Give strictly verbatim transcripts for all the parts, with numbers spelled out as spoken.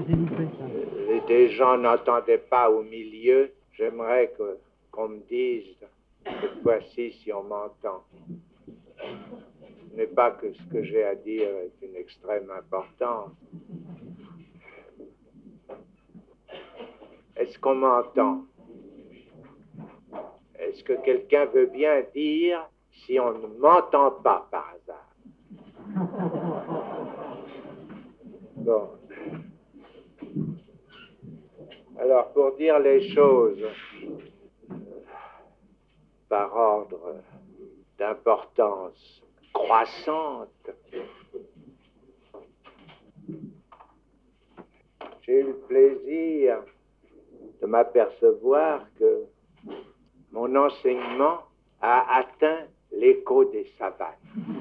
euh, des gens n'entendaient pas au milieu. J'aimerais que, qu'on me dise cette fois-ci si on m'entend. Ce n'est pas que ce que j'ai à dire est d'une extrême importance. Est-ce qu'on m'entend? Est-ce que quelqu'un veut bien dire si on ne m'entend pas par hasard? Bon. Alors, pour dire les choses par ordre d'importance croissante, j'ai eu le plaisir de m'apercevoir que mon enseignement a atteint l'écho des savanes.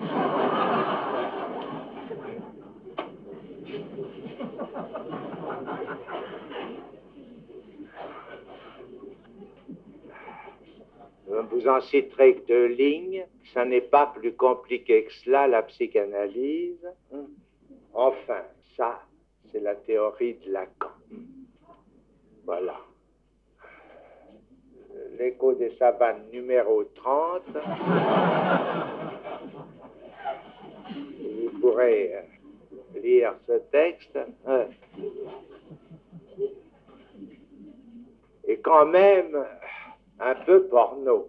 Je ne vous en citerai que deux lignes. Ça n'est pas plus compliqué que cela, la psychanalyse. Enfin, ça, c'est la théorie de Lacan. Voilà. L'écho des savanes numéro trente. Vous pourrez lire ce texte. Et quand même un peu porno.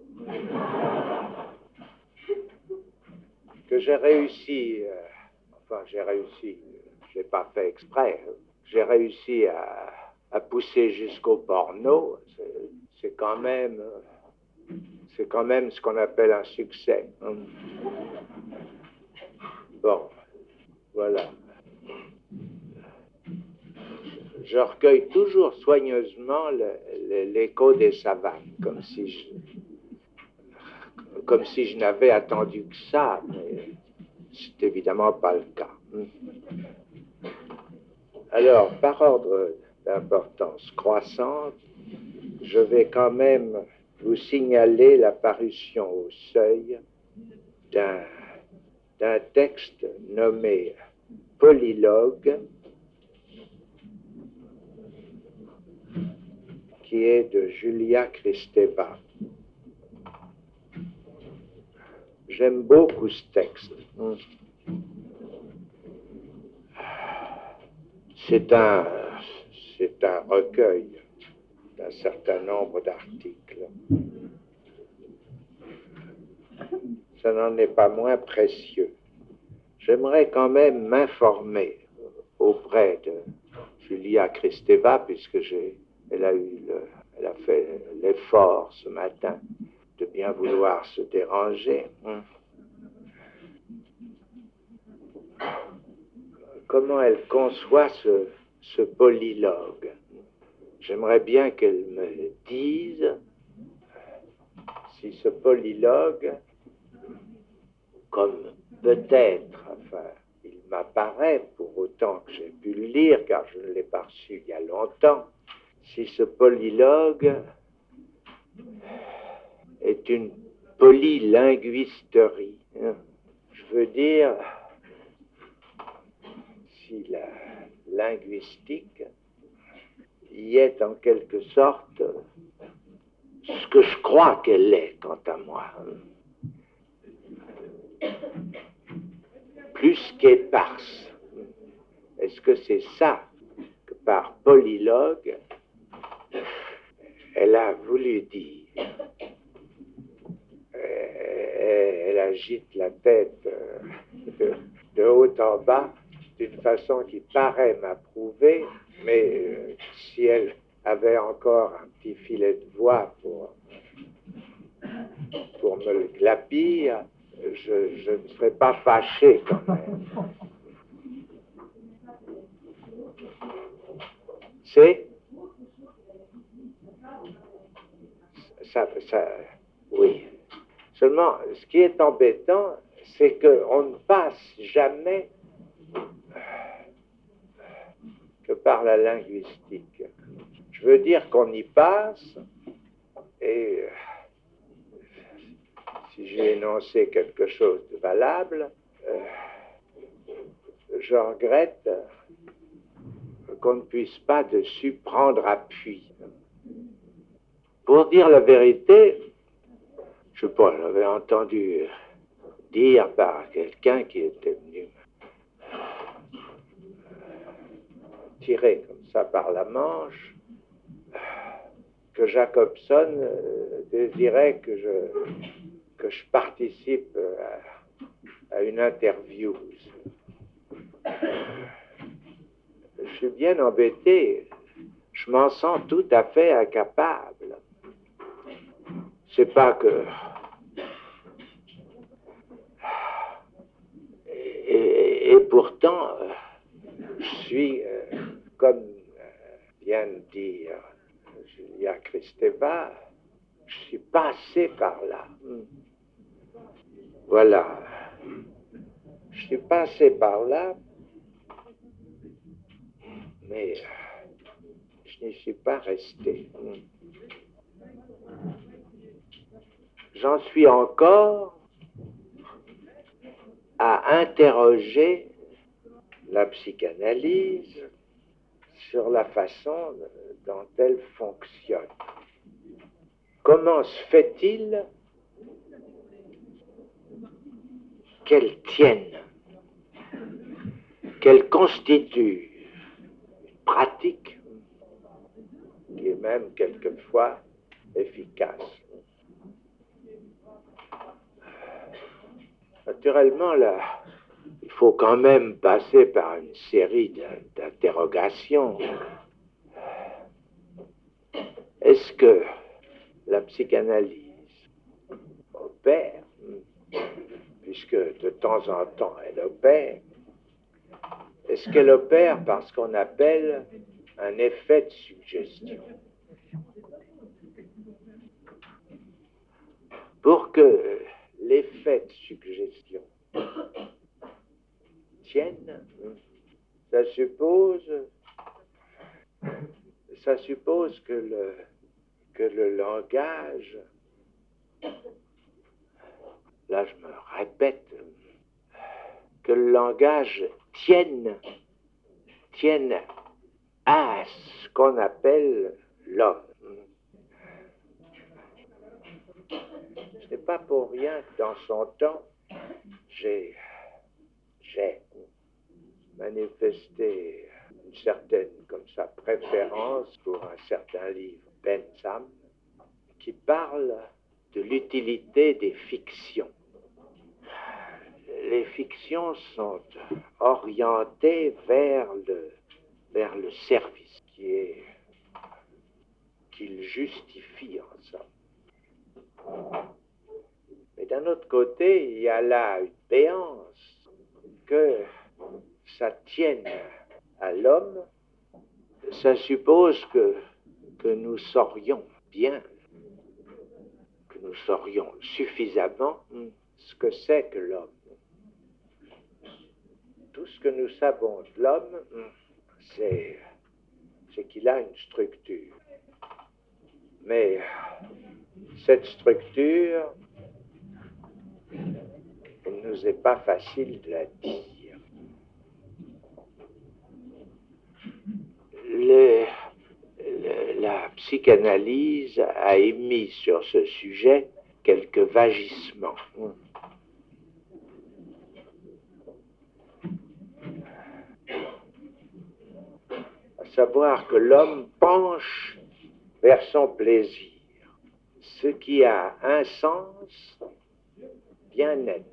Que j'ai réussi, euh, enfin j'ai réussi, je l'ai pas fait exprès, j'ai réussi à, à pousser jusqu'au porno, c'est quand même, c'est quand même ce qu'on appelle un succès. Hein. Bon, voilà. Je recueille toujours soigneusement le, le, l'écho des savanes, comme si je, comme si je n'avais attendu que ça, mais c'est évidemment pas le cas. Alors, par ordre d'importance croissante, je vais quand même vous signaler la parution au Seuil d'un, d'un texte nommé Polylogue, qui est de Julia Kristeva. J'aime beaucoup ce texte. C'est un, c'est un recueil d'un certain nombre d'articles. Ça n'en est pas moins précieux. J'aimerais quand même m'informer auprès de Julia Kristeva, puisque j'ai, elle a eu le, elle a fait l'effort ce matin de bien vouloir se déranger. Comment elle conçoit ce, ce polylogue. J'aimerais bien qu'elle me dise si ce polylogue, comme peut-être, enfin, il m'apparaît, pour autant que j'ai pu le lire, car je ne l'ai pas reçu il y a longtemps, si ce polylogue est une polylinguisterie. Je veux dire, si la linguistique y est en quelque sorte ce que je crois qu'elle est, quant à moi. Plus qu'éparse. Est-ce que c'est ça que par polylogue, elle a voulu dire? Elle agite la tête de, de haut en bas d'une façon qui paraît m'approuver, mais si elle avait encore un petit filet de voix pour, pour me le glapir, je, je ne serais pas fâché quand même. C'est ça, ça, oui. Seulement, ce qui est embêtant, c'est qu'on ne passe jamais que par la linguistique. Je veux dire qu'on y passe, et si j'ai énoncé quelque chose de valable, euh, je regrette qu'on ne puisse pas dessus prendre appui. Pour dire la vérité, je sais pas, j'avais entendu dire par quelqu'un qui était venu tirer comme ça par la manche, que Jacobson euh, désirait que je, que je participe à, à une interview. Je suis bien embêté, je m'en sens tout à fait incapable. C'est pas que... Et, et, et pourtant, euh, je suis, euh, comme euh, vient de dire Julia Kristeva, je suis passé par là. Voilà. Je suis passé par là, mais je n'y suis pas resté. J'en suis encore à interroger la psychanalyse sur la façon dont elle fonctionne. Comment se fait-il qu'elle tienne, qu'elle constitue une pratique qui est même quelquefois efficace? Naturellement, là, il faut quand même passer par une série d'interrogations. Est-ce que la psychanalyse opère, puisque de temps en temps elle opère, est-ce qu'elle opère par ce qu'on appelle un effet de suggestion? Pour que l'effet de suggestion tienne, ça suppose, ça suppose que le, que le langage, là je me répète, que le langage tienne, tienne à ce qu'on appelle l'homme. Ce n'est pas pour rien que dans son temps, j'ai, j'ai manifesté une certaine, comme ça, préférence pour un certain livre, Bentham, qui parle de l'utilité des fictions. Les fictions sont orientées vers le, vers le service, qui est, qu'il justifie en somme. Mais d'un autre côté, il y a là une béance que ça tienne à l'homme. Ça suppose que, que nous saurions bien, que nous saurions suffisamment ce que c'est que l'homme. Tout ce que nous savons de l'homme, c'est, c'est qu'il a une structure. Mais cette structure, il ne nous est pas facile de la dire. Le, le, la psychanalyse a émis sur ce sujet quelques vagissements. À savoir que l'homme penche vers son plaisir, ce qui a un sens bien net.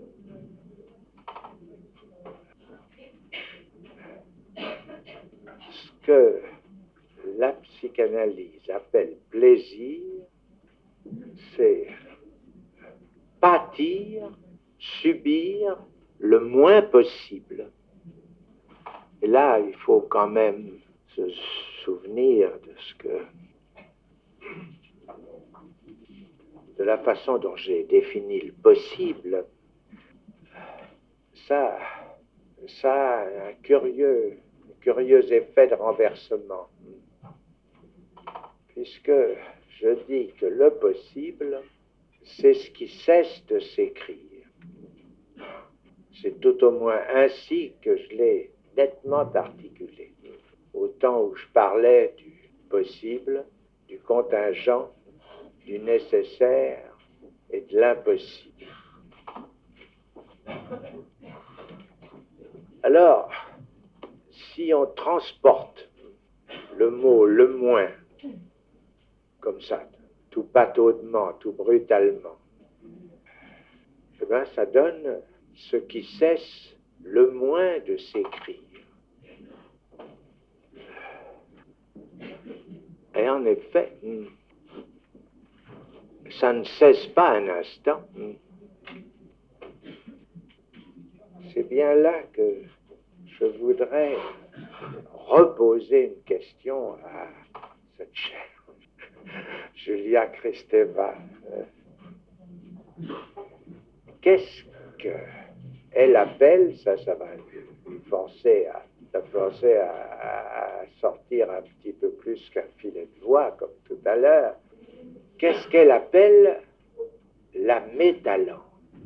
Ce que la psychanalyse appelle plaisir, c'est pâtir, subir le moins possible. Et là, il faut quand même se souvenir de ce que, de la façon dont j'ai défini le possible. Ça, ça a un curieux, un curieux effet de renversement, puisque je dis que le possible, c'est ce qui cesse de s'écrire. C'est tout au moins ainsi que je l'ai nettement articulé. Au l'instant où je parlais du possible, du contingent, du nécessaire et de l'impossible. Alors, si on transporte le mot le moins, comme ça, tout pataudement, tout brutalement, eh bien, ça donne ce qui cesse le moins de s'écrire. Et en effet, ça ne cesse pas un instant. C'est bien là que je voudrais reposer une question à cette chère Julia Kristeva. Qu'est-ce qu'elle appelle, ça, ça va lui forcer à, ça forcer à, à sortir un petit peu plus qu'un filet de voix, comme tout à l'heure. Qu'est-ce qu'elle appelle la métalangue?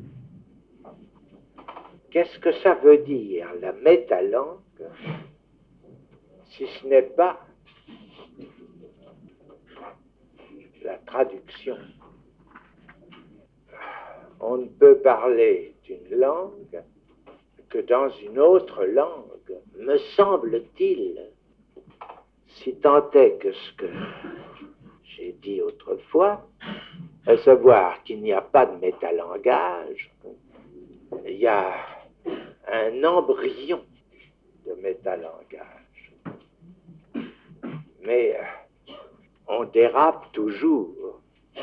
Qu'est-ce que ça veut dire, la métalangue, si ce n'est pas la traduction? On ne peut parler d'une langue que dans une autre langue, me semble-t-il, si tant est que ce que j'ai dit autrefois, à savoir qu'il n'y a pas de métalangage, il y a un embryon de métalangage. Mais on dérape toujours.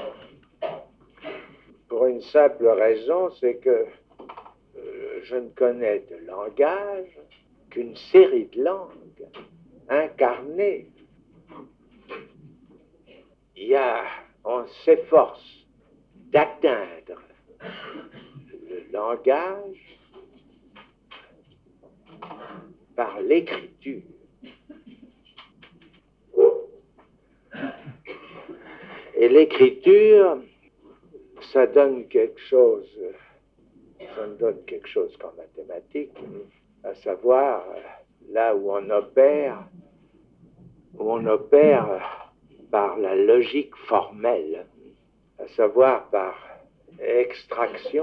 Pour une simple raison, c'est que euh, je ne connais de langage qu'une série de langues incarnées. Il y a, on s'efforce d'atteindre le langage par l'écriture. Et l'écriture, ça donne quelque chose, ça me donne quelque chose qu'en mathématiques, à savoir là où on opère, où on opère par la logique formelle, à savoir par extraction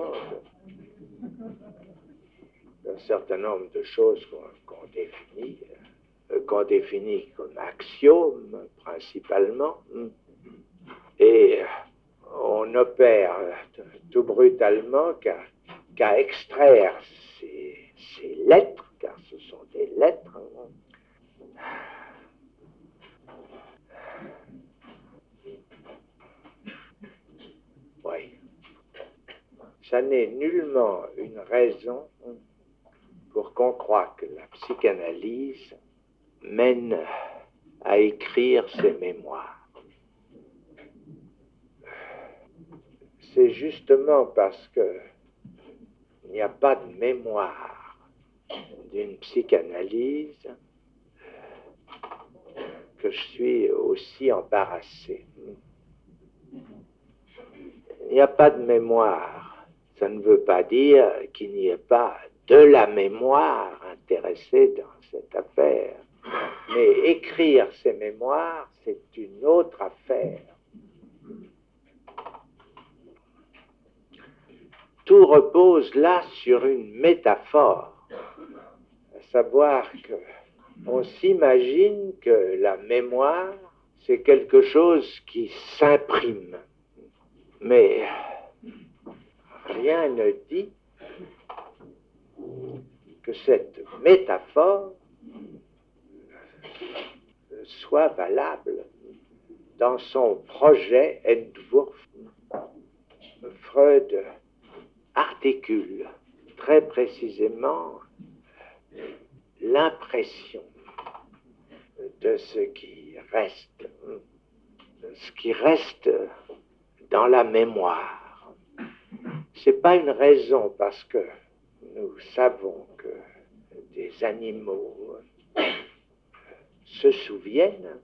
d'un certain nombre de choses qu'on qu'on définit, euh, qu'on définit comme axiomes principalement, et on opère tout brutalement qu'à qu'à extraire ces, ces lettres, car ce sont des lettres. Oui. Ça n'est nullement une raison pour qu'on croie que la psychanalyse mène à écrire ses mémoires. C'est justement parce que il n'y a pas de mémoire d'une psychanalyse que je suis aussi embarrassé. Il n'y a pas de mémoire. Ça ne veut pas dire qu'il n'y ait pas de la mémoire intéressée dans cette affaire. Mais écrire ces mémoires, c'est une autre affaire. Tout repose là sur une métaphore, à savoir que on s'imagine que la mémoire, c'est quelque chose qui s'imprime. Mais rien ne dit que cette métaphore soit valable dans son projet Entwurf. Freud articule très précisément l'impression de ce qui reste, de ce qui reste dans la mémoire. C'est pas une raison parce que nous savons que des animaux se souviennent,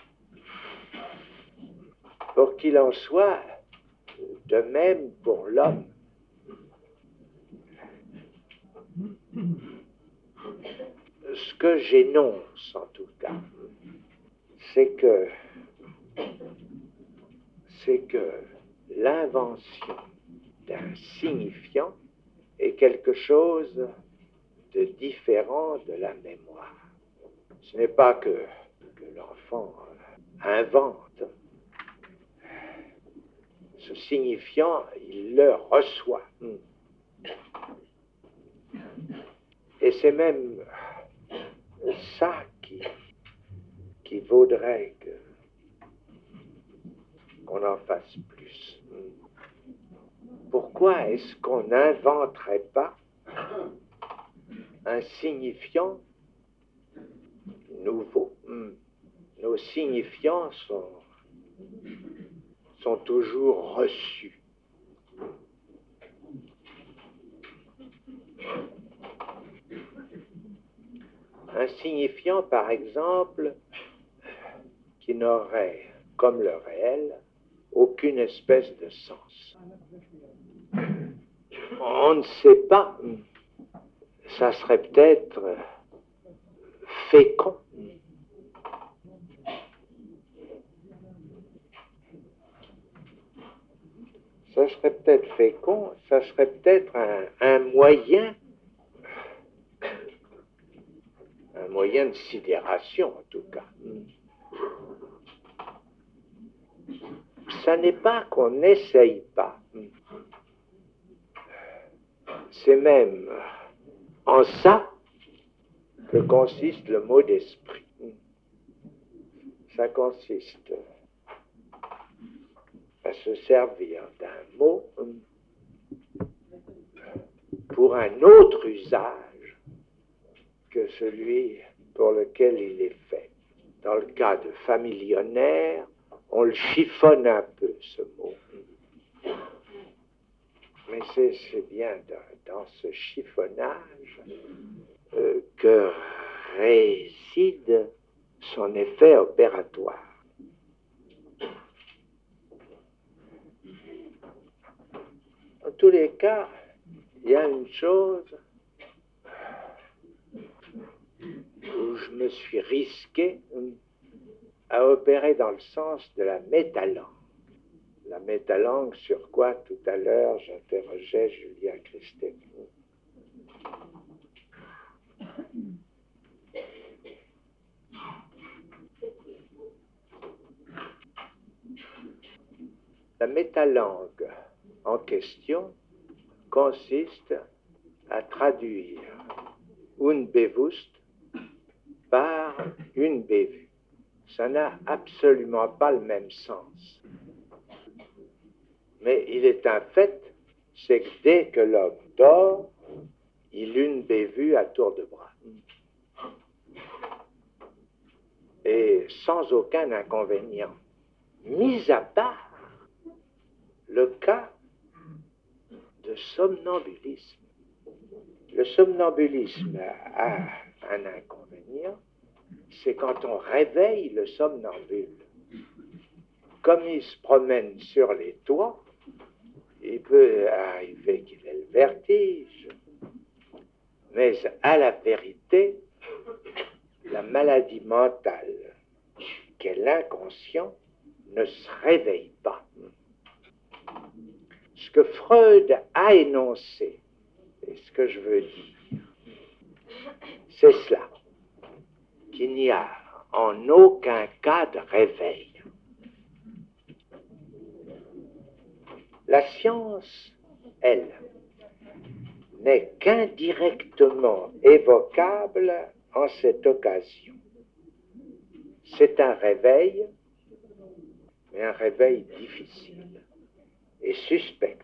pour qu'il en soit de même pour l'homme. Ce que j'énonce, en tout cas, c'est que, c'est que l'invention d'un signifiant est quelque chose de différent de la mémoire. Ce n'est pas que, que l'enfant invente. Ce signifiant, il le reçoit. Et c'est même ça qui, qui vaudrait que, qu'on en fasse plus. Pourquoi est-ce qu'on n'inventerait pas un signifiant nouveau? Nos signifiants sont, sont toujours reçus. Un signifiant, par exemple, qui n'aurait, comme le réel, aucune espèce de sens. On ne sait pas, ça serait peut-être fécond. Ça serait peut-être fécond, ça serait peut-être un, un moyen, un moyen de sidération en tout cas. Ça n'est pas qu'on n'essaye pas. C'est même en ça que consiste le mot d'esprit. Ça consiste à se servir d'un mot pour un autre usage que celui pour lequel il est fait. Dans le cas de familionnaire, on le chiffonne un peu, ce mot. Mais c'est, c'est bien dans, dans ce chiffonnage euh, que réside son effet opératoire. En tous les cas, il y a une chose où je me suis risqué à opérer dans le sens de la métalangue. La métalangue sur quoi, tout à l'heure, j'interrogeais Julia Christet. La métalangue en question consiste à traduire unbewusst par une bévue. Ça n'a absolument pas le même sens. Mais il est un fait, c'est que dès que l'homme dort, il une bévue à tour de bras. Et sans aucun inconvénient. Mis à part le cas de somnambulisme. Le somnambulisme a un inconvénient, c'est quand on réveille le somnambule. Comme il se promène sur les toits, il peut arriver qu'il ait le vertige. Mais à la vérité, la maladie mentale qu'est l'inconscient ne se réveille pas. Ce que Freud a énoncé, et ce que je veux dire, c'est cela, qu'il n'y a en aucun cas de réveil. La science, elle, n'est qu'indirectement évocable en cette occasion. C'est un réveil, mais un réveil difficile et suspect.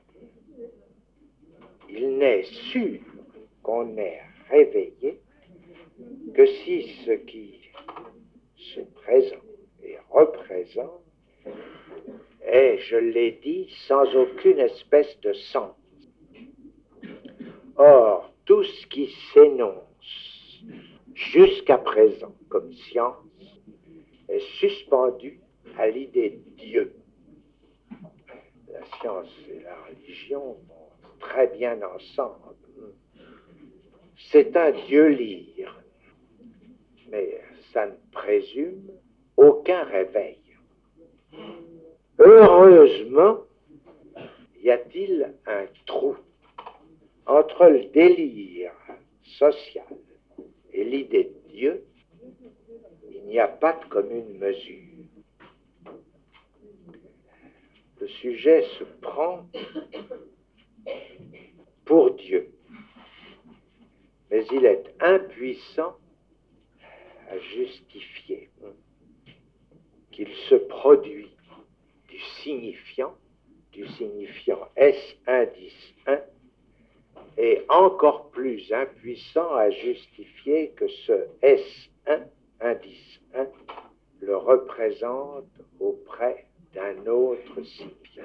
Il n'est sûr qu'on est réveillé que si ce qui se présente et représente est, je l'ai dit, sans aucune espèce de sens. Or, tout ce qui s'énonce jusqu'à présent comme science est suspendu à l'idée de Dieu. La science et la religion vont très bien ensemble. C'est un Dieu lire, mais ça ne présume aucun réveil. Heureusement, y a-t-il un trou entre le délire social et l'idée de Dieu? Il n'y a pas de commune mesure. Le sujet se prend pour Dieu, mais il est impuissant à justifier qu'il se produit du signifiant, du signifiant S indice un, et encore plus impuissant à justifier que ce S un, indice un, le représente auprès d'un autre signifiant.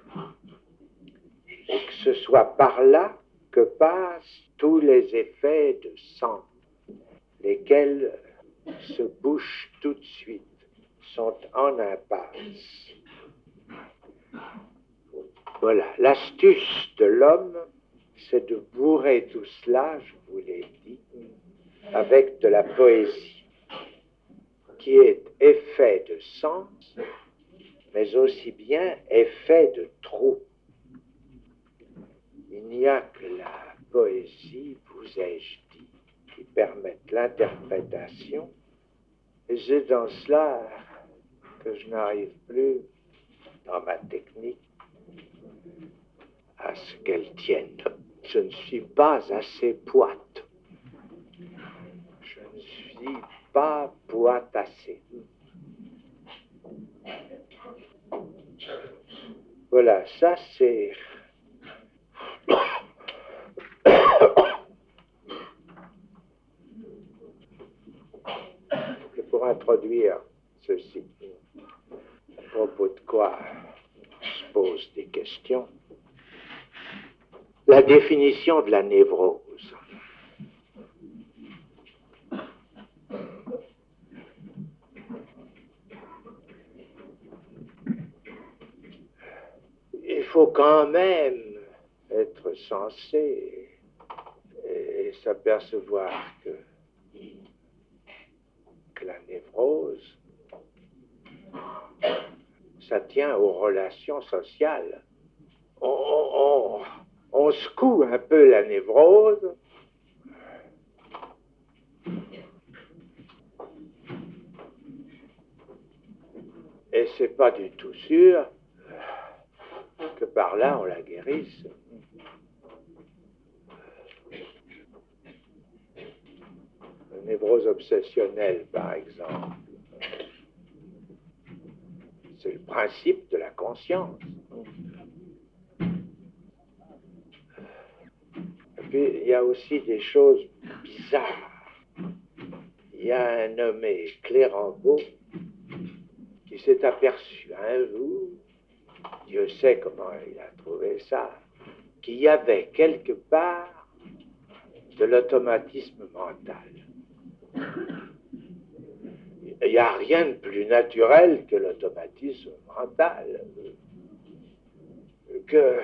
Et que ce soit par là que passent tous les effets de sens, lesquels se bouchent tout de suite, sont en impasse. Voilà, l'astuce de l'homme, c'est de bourrer tout cela, je vous l'ai dit, avec de la poésie, qui est effet de sens, mais aussi bien effet de trou. Il n'y a que la poésie, vous ai-je dit, qui permette l'interprétation, et c'est dans cela que je n'arrive plus, dans ma technique, à ce qu'elle tienne. Je ne suis pas assez poète. Je ne suis pas poétassé. Voilà, ça c'est... Et pour introduire ceci, à propos de quoi se posent des questions, la définition de la névrose. Il faut quand même être sensé et s'apercevoir que, que la névrose, ça tient aux relations sociales. On, on, on secoue un peu la névrose, et c'est pas du tout sûr que par là on la guérisse. Une névrose obsessionnelle, par exemple, c'est le principe de la conscience. Et puis, il y a aussi des choses bizarres. Il y a un nommé Clérambault qui s'est aperçu un jour, Dieu sait comment il a trouvé ça, qu'il y avait quelque part de l'automatisme mental. Il n'y a rien de plus naturel que l'automatisme mental, que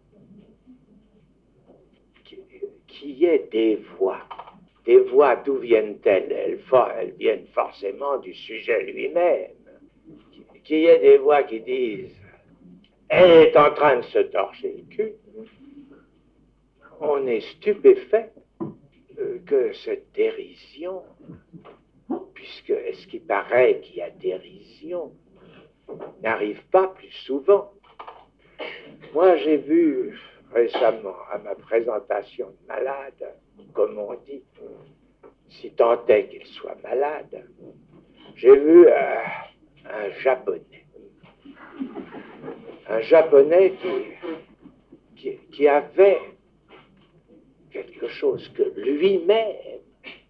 qu'il y ait des voix. Des voix, d'où viennent-elles? Elles, elles viennent forcément du sujet lui-même. Qu'il y ait des voix qui disent « Elle est en train de se torcher le cul », on est stupéfait que cette dérision, puisque est-ce qu'il paraît qu'il y a dérision, n'arrive pas plus souvent. Moi, j'ai vu récemment, à ma présentation de malade, comme on dit, si tant est qu'il soit malade, j'ai vu euh, un japonais. Un japonais qui, qui, qui avait quelque chose que lui-même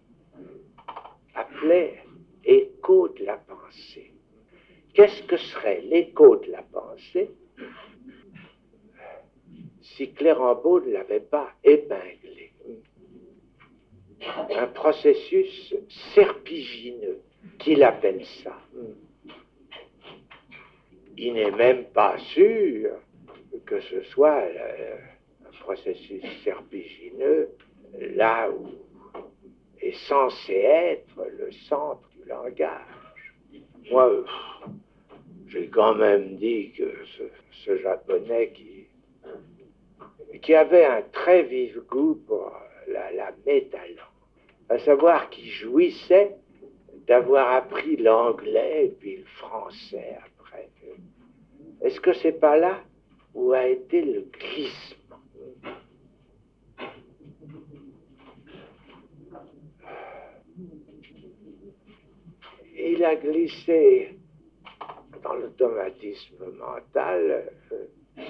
appelait écho de la pensée. Qu'est-ce que serait l'écho de la pensée si Clérambault ne l'avait pas épinglé? Un processus serpigineux, qu'il appelle ça. Il n'est même pas sûr que ce soit euh, un processus serpigineux là où est censé être le centre du langage. Moi, pff, j'ai quand même dit que ce, ce japonais qui, qui avait un très vif goût pour la, la métallangue, à savoir qu'il jouissait d'avoir appris l'anglais et puis le français après. Est-ce que c'est pas là où a été le glissement? Il a glissé dans l'automatisme mental euh,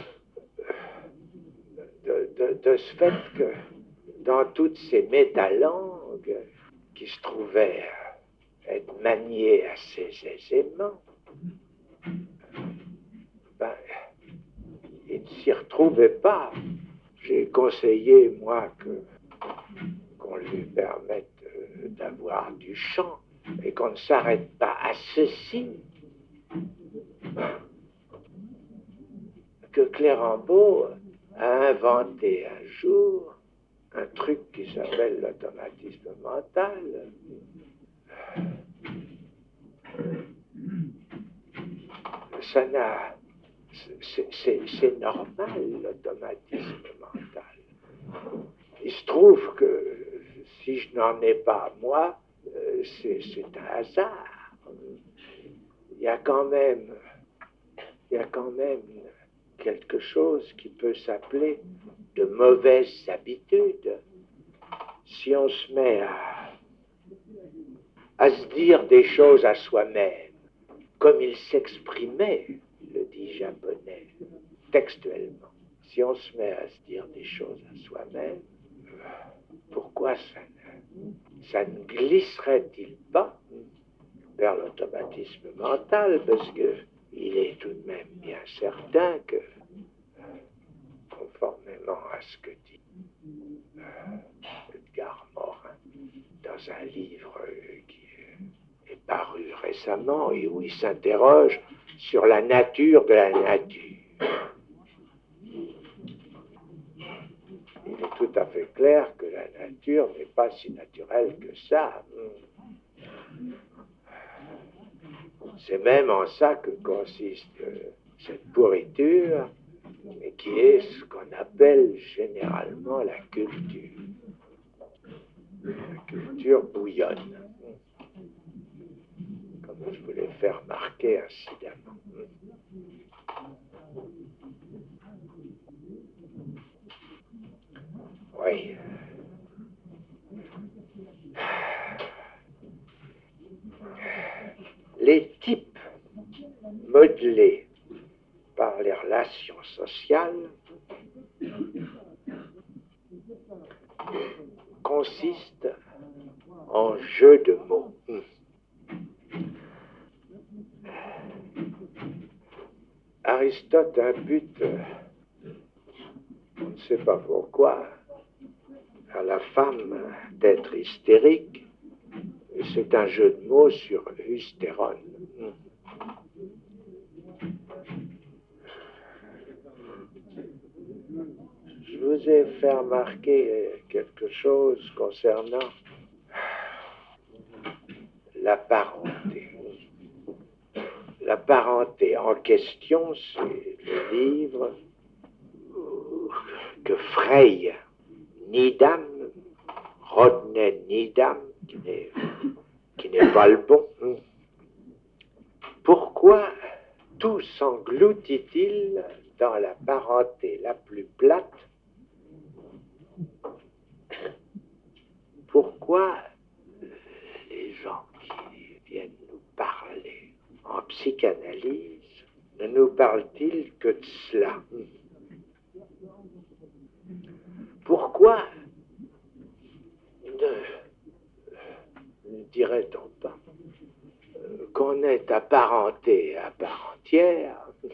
de, de, de ce fait que dans toutes ces métalangues qui se trouvaient être maniées assez aisément, ben, il ne s'y retrouvait pas. J'ai conseillé, moi, que, qu'on lui permette d'avoir du chant et qu'on ne s'arrête pas à ceci. Que Clérambault a inventé un jour un truc qui s'appelle l'automatisme mental. Ça n'a... C'est, c'est, c'est normal, l'automatisme mental. Il se trouve que si je n'en ai pas, moi, c'est, c'est un hasard. Il y a quand même... Il y a quand même quelque chose qui peut s'appeler de mauvaises habitudes. Si on se met à, à se dire des choses à soi-même, comme il s'exprimait, le dit japonais, textuellement, si on se met à se dire des choses à soi-même, pourquoi ça ne, ça ne glisserait-il pas vers l'automatisme mental? Parce que il est tout de même bien certain que, conformément à ce que dit euh, Edgar Morin dans un livre qui est paru récemment et où il s'interroge sur la nature de la nature, il est tout à fait clair que la nature n'est pas si naturelle que ça. C'est même en ça que consiste euh, cette pourriture, mais qui est ce qu'on appelle généralement la culture. La culture bouillonne, comme je vous l'ai fait remarquer incidemment. Oui. Les types modelés par les relations sociales consistent en jeux de mots. Aristote impute, on ne sait pas pourquoi, à la femme d'être hystérique. C'est un jeu de mots sur hystérone. Je vous ai fait remarquer quelque chose concernant la parenté. La parenté en question, c'est le livre que Frey Needham, Rodney Needham, qui n'est, qui n'est pas le bon. Pourquoi tout s'engloutit-il dans la parenté la plus plate? Pourquoi les gens qui viennent nous parler en psychanalyse ne nous parlent-ils que de cela? Pourquoi ne, ne dirait-on pas euh, qu'on est apparenté à part entière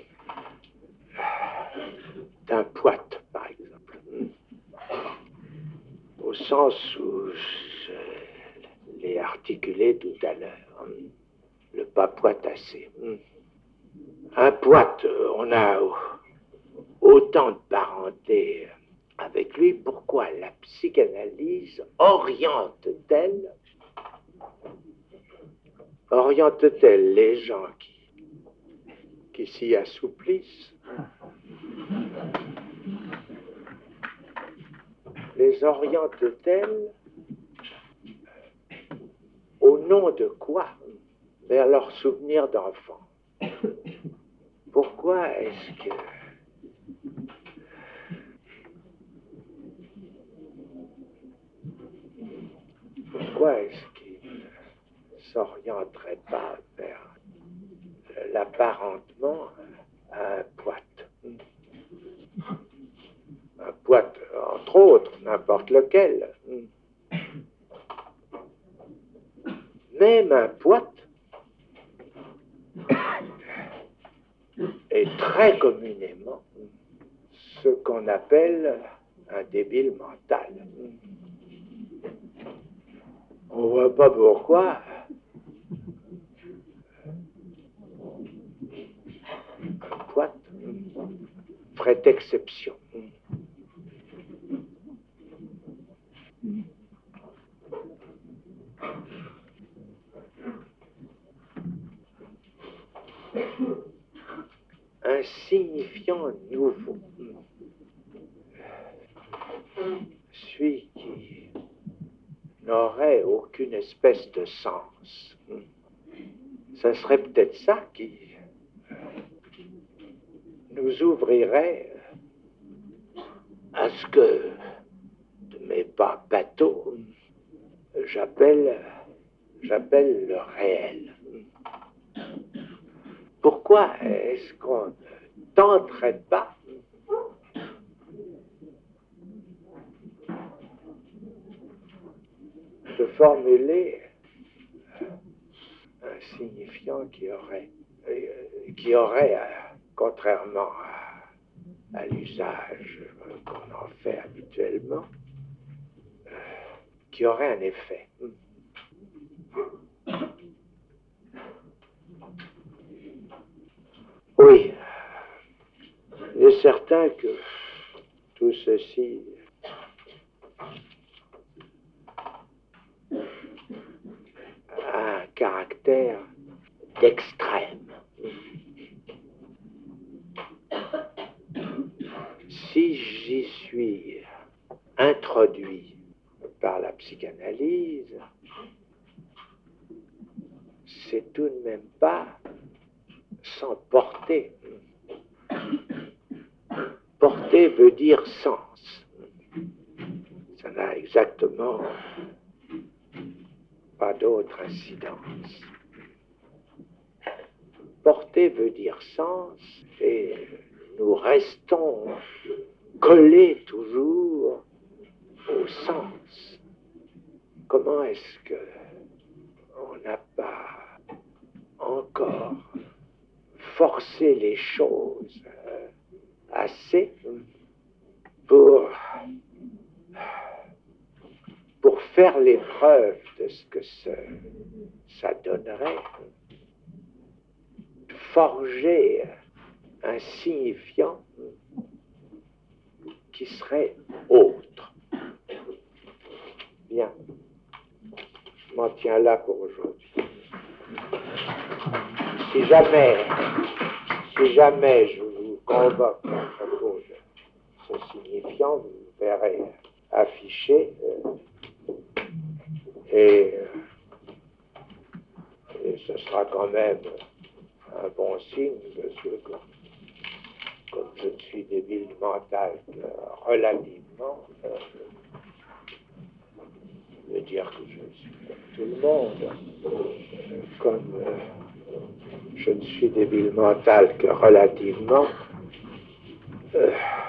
d'un poète, par exemple, au sens où je l'ai articulé tout à l'heure, le pas poitassé. Un poète, on a autant de parenté avec lui. Pourquoi la psychanalyse oriente-t-elle oriente-t-elle les gens qui, qui s'y assouplissent? Les oriente-t-elle au nom de quoi? Vers leurs souvenirs d'enfant. Pourquoi est-ce que pourquoi est-ce qu'ils ne s'orienteraient pas vers l'apparentement à un poète? Un poète, entre autres, n'importe lequel. Même un poète est très communément ce qu'on appelle un débile mental. On ne voit pas pourquoi un poète ferait exception. Un signifiant nouveau, celui qui n'aurait aucune espèce de sens. Ce serait peut-être ça qui nous ouvrirait à ce que, de mes pas bateaux, j'appelle, j'appelle le réel. Pourquoi est-ce qu'on ne tenterait pas de formuler un signifiant qui aurait, qui aurait, contrairement à, à l'usage qu'on en fait habituellement, qui aurait un effet. Oui, il est certain que tout ceci a un caractère d'extrême. Si j'y suis introduit par la psychanalyse, c'est tout de même pas sans portée. Portée veut dire sens. Ça n'a exactement pas d'autre incidence. Portée veut dire sens, et nous restons collés toujours au sens. Comment est-ce que on n'a pas encore forcé les choses assez pour, pour faire l'épreuve de ce que ce, ça donnerait, forger un signifiant qui serait autre. Bien, je m'en tiens là pour aujourd'hui. Si jamais, si jamais je vous convoque à propos de ce signifiant, vous verrez affiché euh, et, et ce sera quand même un bon signe, parce que comme, comme je ne suis débile mental que relativement, euh, je veux dire que je suis comme tout le monde, comme euh, je ne suis débile mental que relativement, euh,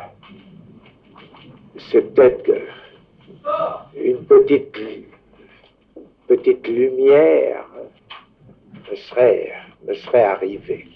c'est peut-être que une petite, petite lumière me serait, me serait arrivée.